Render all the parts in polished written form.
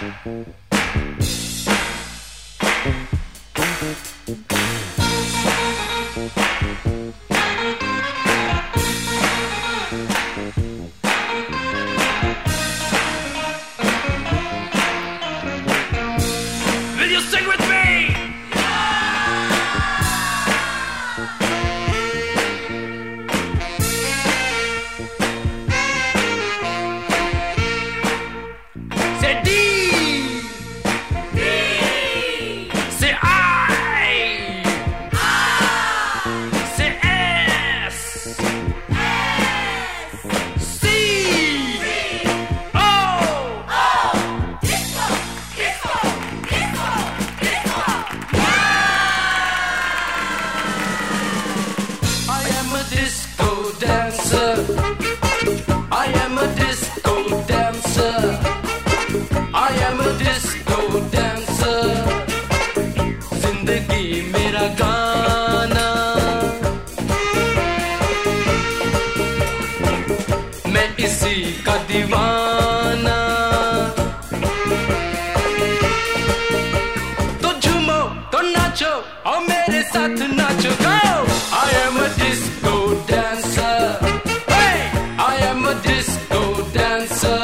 Will you sing with me? Say D. D. Say I. Say S. C. O. Disco, disco, disco, disco. I am a disco dancer. I am a disco dancer. I am a disco dancer. जिंदगी मेरा गाना, मैं इसी का दीवाना. तो झूमो तो नाचो और मेरे साथ नाचो. Go! I am a disco dancer. Hey! I am a disco dancer.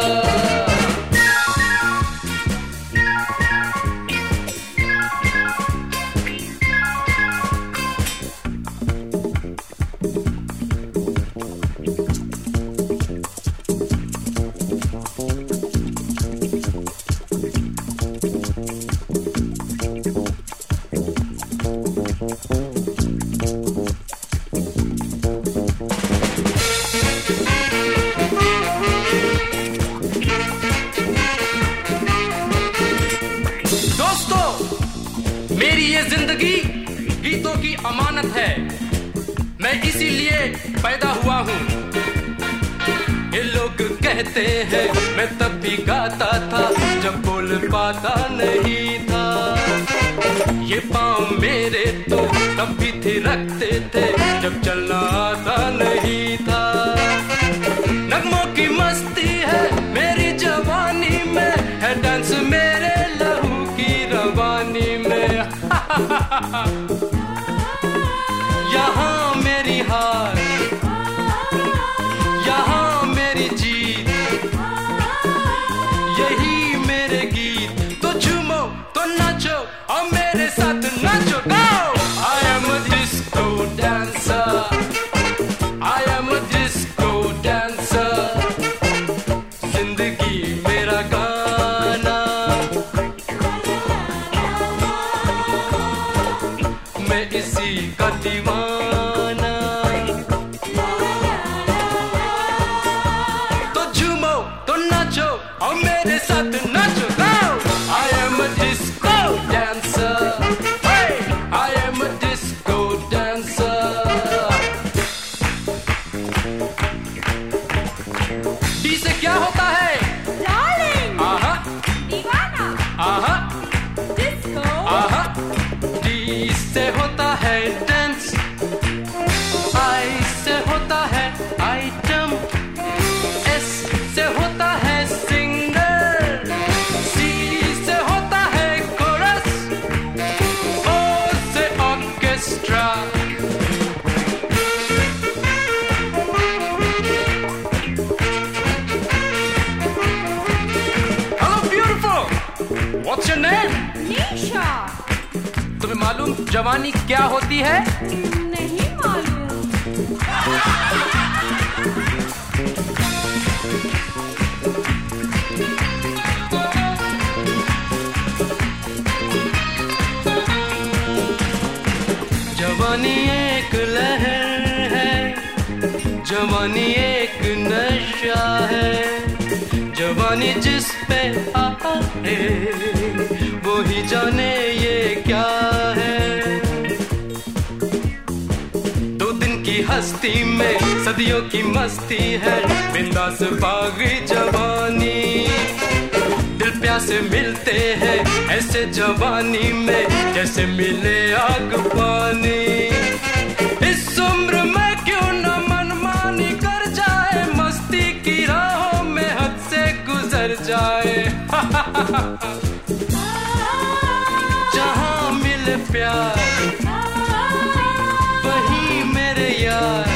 दोस्तों, मेरी ये जिंदगी गीतों की अमानत है. मैं इसीलिए पैदा हुआ हूँ. ये लोग कहते हैं मैं तब भी गाता था जब बोल पाता नहीं था. ये पाँव मेरे तो तब भी थिरकते थे जब चलना आता नहीं था. नगमों की मस्ती है मेरी जवानी में, है डांस मेरे लहू की रवानी में. यहाँ मेरी हार, यहाँ मेरी जीत, यही मेरे गीत. तो झूमो तो नाचो और मेरे साथ नाचो. Go! I am a disco dancer. I am a disco dancer. जिंदगी मेरा गाना, मैं इसी का दीवाना. तो झूमो तो नाचो और मेरे साथ नाचो. Go! I am a disco dancer. Hey! I am a disco dancer. D से क्या होता है? Darling, आहा दीवाना, आहा disco, आहा. डी से होता है डांस. आई से होता है आइटम. एस से होता है सिंगर. सी से होता है कोरस. ओ से orchestra. Hello beautiful. What's your name? Nisha, तुम्हें मालूम जवानी क्या होती है? नहीं मालूम. जवानी एक लहर है, जवानी एक नशा है. जवानी जिस पे आए वो ही जाने ये क्या है. 2 दिन की हस्ती में सदियों की मस्ती है. बिंदास बागी जवानी, दिल प्यासे मिलते हैं ऐसे जवानी में जैसे मिले आग पानी. इस उम्र में क्यों न मनमानी कर जाए, मस्ती की राहों में हद से गुजर जाए. जहाँ मिले प्यार वहीं मेरे यार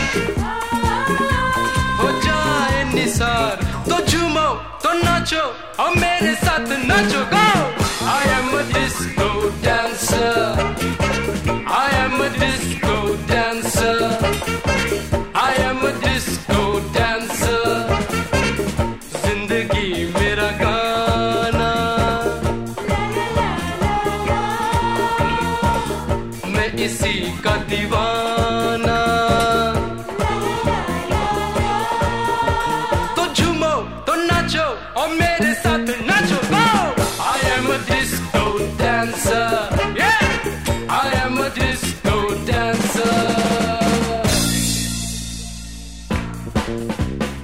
हो जाए निसार। तो झूमो तो नाचो और मेरे साथ नाचो गो। I am a disco dancer, I am a disco dancer, I am a disco dancer। जिंदगी मेरा गाना, मैं इसी का दीवाना। तो झूमो तो नाचो और मेरे साथ नाचो गो। I am a disco dancer, yeah, I am a disco dancer।